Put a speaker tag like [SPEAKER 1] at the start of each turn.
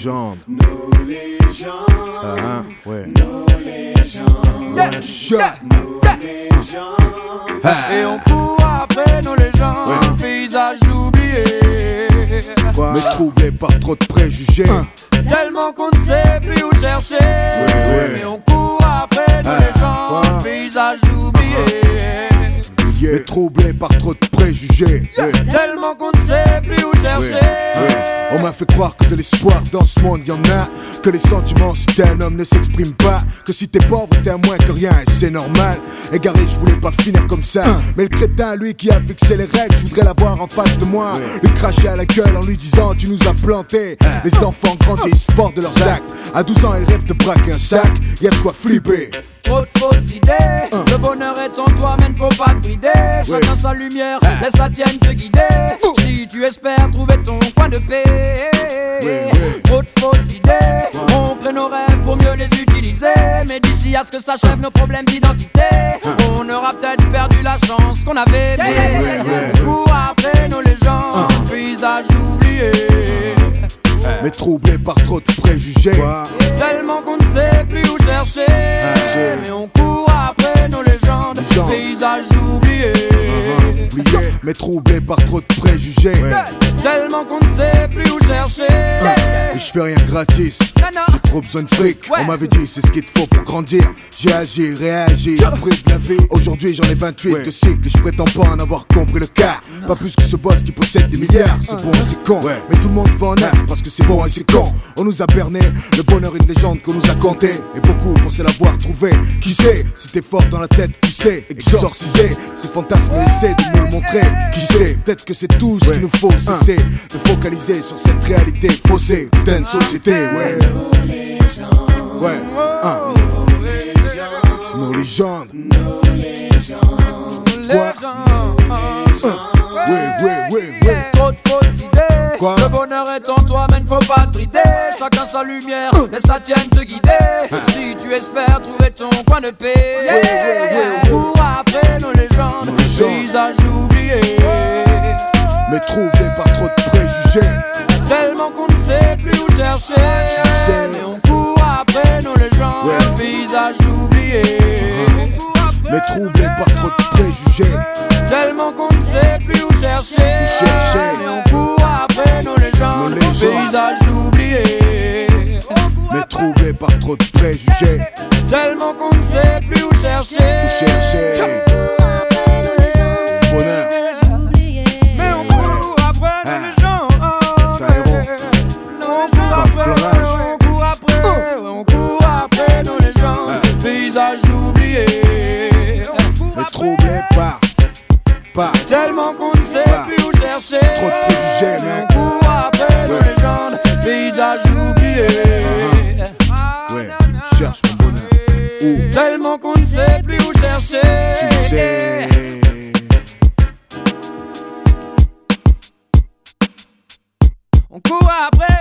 [SPEAKER 1] légendes.
[SPEAKER 2] Nos légendes.
[SPEAKER 1] Ah, ouais.
[SPEAKER 2] Nos légendes.
[SPEAKER 1] Yeah, yeah.
[SPEAKER 2] Nos légendes.
[SPEAKER 3] Et on court après nos légendes,
[SPEAKER 1] ouais.
[SPEAKER 3] Paysages oubliés.
[SPEAKER 1] Quoi? Mais troublé par trop de préjugés.
[SPEAKER 3] Tellement qu'on ne sait plus où chercher.
[SPEAKER 1] Ouais.
[SPEAKER 3] Et on court après nos légendes, Paysages oubliés.
[SPEAKER 1] Mais troublé par trop de préjugés.
[SPEAKER 3] Tellement qu'on ne sait plus où chercher.
[SPEAKER 1] On m'a fait croire que de l'espoir dans ce monde y'en a. Que les sentiments si t'es un homme ne s'expriment pas. Que si t'es pauvre t'es à moins que rien et c'est normal. Égaré je voulais pas finir comme ça. Mais le crétin lui qui a fixé les règles, je voudrais l'avoir en face de moi. Lui cracher à la gueule en lui disant tu nous as plantés. Les enfants grandissent forts de leurs actes. À 12 ans ils rêvent de braquer un sac. Y'a de quoi flipper.
[SPEAKER 3] Trop de fausses idées. Le bonheur est en toi mais ne faut pas te brider. Chacun sa lumière, laisse la tienne te guider. Si tu espères trouver ton coin de paix. Trop de fausses idées. On crée nos rêves pour mieux les utiliser. Mais d'ici à ce que s'achève nos problèmes d'identité, on aura peut-être perdu la chance qu'on avait. On court après nos légendes, paysages oubliés.
[SPEAKER 1] Mais troublé par trop de préjugés.
[SPEAKER 3] Tellement qu'on ne sait plus où chercher. Mais on court après nos légendes, paysages oubliés.
[SPEAKER 1] Mais troublé par trop de préjugés.
[SPEAKER 3] Tellement qu'on ne sait plus où chercher.
[SPEAKER 1] Et je fais rien gratis. J'ai trop besoin de fric. On m'avait dit c'est ce qu'il te faut pour grandir. J'ai agi, réagi, appris de la vie. Aujourd'hui j'en ai 28 de cycles et je prétends pas en avoir compris le cas. Pas plus que ce boss qui possède des milliards. C'est bon et c'est con, mais tout le monde va en être parce que c'est bon et c'est con. On nous a berné, le bonheur une légende qu'on nous a conté. Et beaucoup pensaient l'avoir trouvé. Qui sait, si t'es fort dans la tête, qui sait exorciser ces fantasmes et essaie de nous le montrer. Qui sait, peut-être que c'est tout ce qu'il nous faut cesser de focaliser sur cette réalité faussée. Putain de société,
[SPEAKER 2] Nos légendes.
[SPEAKER 1] Nos légendes.
[SPEAKER 2] Nos légendes.
[SPEAKER 3] Trop de fausses idées.
[SPEAKER 1] Quoi?
[SPEAKER 3] Le bonheur est en toi mais ne faut pas te brider. Chacun sa lumière, laisse la tienne te guider. Si tu espères trouver ton coin de paix, cours après nos légendes, paysages oubliés.
[SPEAKER 1] Mais troublé par trop de préjugés.
[SPEAKER 3] Tellement qu'on ne sait plus où chercher. Mais on court après nos légendes, paysages oubliés.
[SPEAKER 1] Mais troublé par trop de préjugés.
[SPEAKER 3] Tellement qu'on ne sait plus où chercher. Mais on court après nos légendes, paysages oubliés.
[SPEAKER 1] Mais troublé par trop de préjugés.
[SPEAKER 3] Tellement qu'on ne sait plus où chercher.
[SPEAKER 1] Bonheur.
[SPEAKER 3] Mais on court après nos légendes. On court après nos légendes, paysages oubliés.
[SPEAKER 1] Mais troublé par
[SPEAKER 3] Tellement qu'on ne sait plus où chercher.
[SPEAKER 1] trop de préjugés,
[SPEAKER 3] mais on court après nos légendes, paysages oubliés.
[SPEAKER 1] Cherche mon bonheur.
[SPEAKER 3] Tellement qu'on ne sait plus où chercher.
[SPEAKER 1] Tu sais.
[SPEAKER 3] On court après